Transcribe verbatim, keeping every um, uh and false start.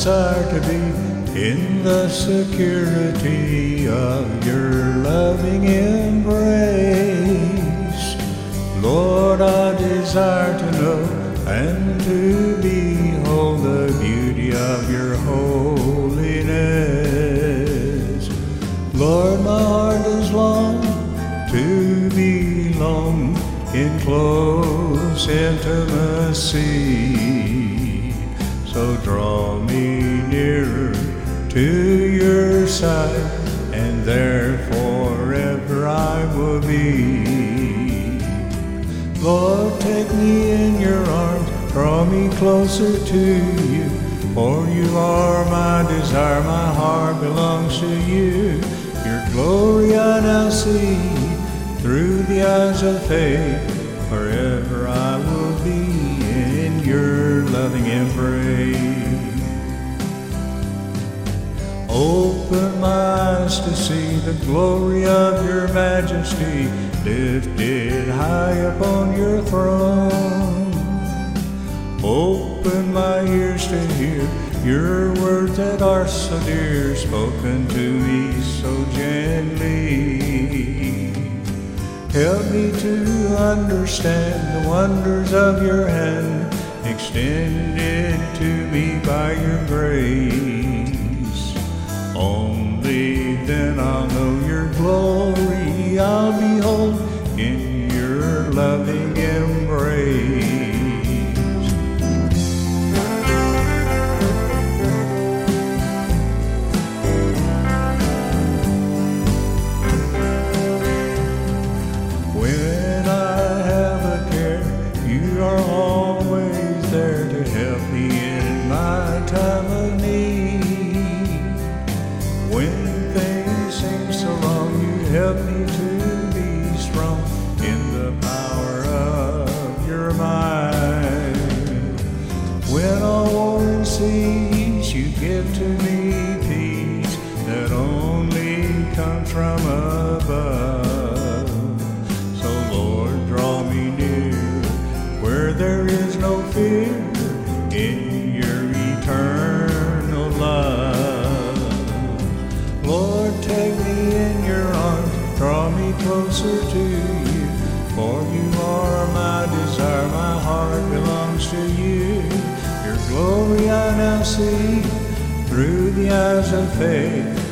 desire to be in the security of your loving embrace. Lord, I desire to know and to behold the beauty of your holiness. Lord, my heart is long to belong in close intimacy. So draw me nearer to your side, and there forever I will be. Lord, take me in your arms, draw me closer to you, for you are my desire, my heart belongs to you. Your glory I now see through the eyes of faith, forever I will be in your loving embrace. Open my eyes to see the glory of your majesty, lifted high upon your throne. Open my ears to hear your words that are so dear, spoken to me so gently. Help me to understand the wonders of your hand, extended to me by your grace. Only then I'll know your glory, I'll behold in your loving embrace. When I have a care, you are always there to help me in my time of need. When things seem so wrong, you help me to be strong in the power of your might. When all war cease, you give to me peace that only comes from above. So Lord, draw me near where there is no fear in your eternal love. Lord, take me in your arms, draw me closer to you, for you are my desire, my heart belongs to you. Your glory I now see through the eyes of faith,